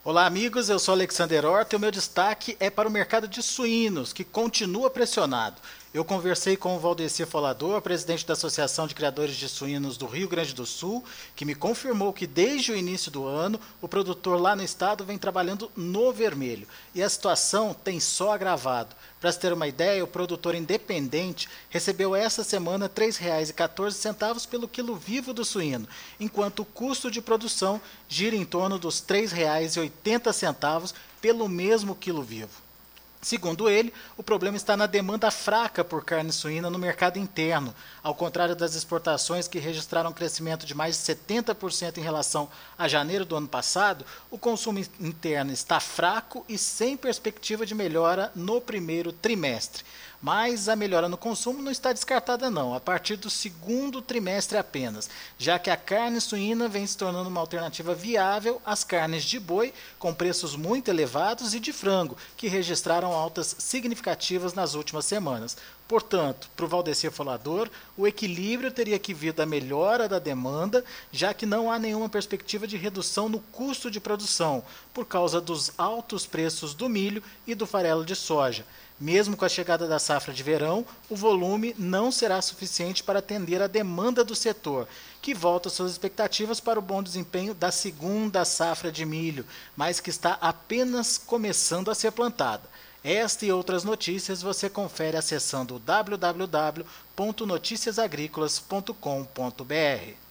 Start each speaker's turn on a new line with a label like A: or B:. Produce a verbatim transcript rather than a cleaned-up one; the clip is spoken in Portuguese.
A: Olá amigos, eu sou Alexander Horta e o meu destaque é para o mercado de suínos, que continua pressionado. Eu conversei com o Valdecir Folador, presidente da Associação de Criadores de Suínos do Rio Grande do Sul, que me confirmou que desde o início do ano o produtor lá no estado vem trabalhando no vermelho e a situação tem só agravado. Para se ter uma ideia, o produtor independente recebeu essa semana três reais e quatorze centavos pelo quilo vivo do suíno, enquanto o custo de produção gira em torno dos três reais e oitenta centavos pelo mesmo quilo vivo. Segundo ele, o problema está na demanda fraca por carne suína no mercado interno. Ao contrário das exportações, que registraram um crescimento de mais de setenta por cento em relação a janeiro do ano passado, o consumo interno está fraco e sem perspectiva de melhora no primeiro trimestre. Mas a melhora no consumo não está descartada não, a partir do segundo trimestre apenas, já que a carne suína vem se tornando uma alternativa viável às carnes de boi, com preços muito elevados, e de frango, que registraram altas significativas nas últimas semanas. Portanto, para o Valdecir Folador, o equilíbrio teria que vir da melhora da demanda, já que não há nenhuma perspectiva de redução no custo de produção, por causa dos altos preços do milho e do farelo de soja. Mesmo com a chegada da safra de verão, o volume não será suficiente para atender a demanda do setor, que volta suas expectativas para o bom desempenho da segunda safra de milho, mas que está apenas começando a ser plantada. Esta e outras notícias você confere acessando w w w ponto noticias agrícolas ponto com ponto b r.